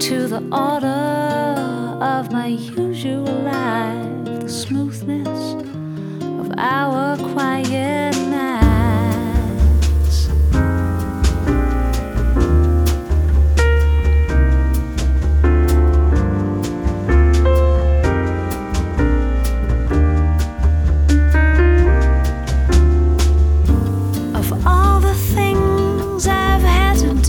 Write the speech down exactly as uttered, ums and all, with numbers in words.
to the order of my usual life, the smoothness of our quiet